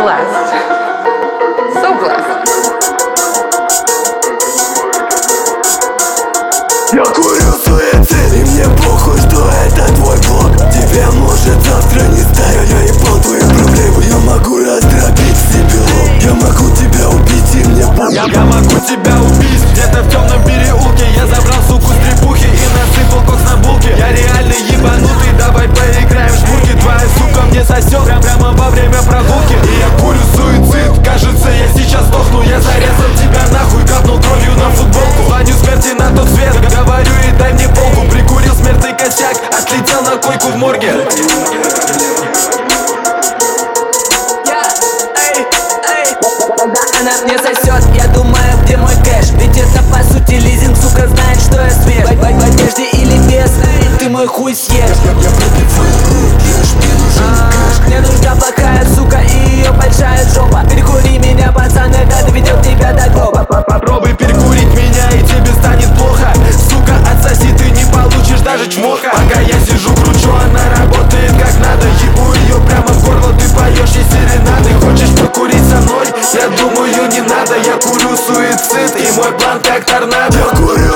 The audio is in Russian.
blessed. So blessed. Я курю суицид, и мне похуй, что это твой блог. Тебя может завтра не стать, я ебал твоих проблем. Я могу раздробить себе лоб, я могу тебя убить, и мне похуй. Я могу тебя убить где-то в темном переулке. Я забрал суку с трепухи и насыпал кокс на булке. Я реально ебанутый, давай поиграем в шмурки. Твоя сука мне сосет прямо во время прогулки. И я курю суицид, кажется я сейчас сдохну. Я зарезал тебя нахуй, капнул кровью на футболку. Звоню смерти на тот свет, говорю и дай мне полку. Прикурил смертный косяк, отлетел на койку в морге. Когда она мне сосет, я думаю, где мой кэш. Ведь это по сути лизинг, сука знает, что я свеж. В одежде или без, ты мой хуй съешь. Мне нужна плохая сука и ее большая жопа. Перекури меня, пацан, это доведет тебя до гроба. Попробуй перекурить меня и тебе станет плохо. Сука, отсоси, ты не получишь даже чмока. Пока я сижу, кручу, она работает как надо. Ебу ее прямо в горло, ты поешь ей серенады. Хочешь покурить со мной? Я думаю, не надо. Я курю суицид, и мой план как торнадо. Я курю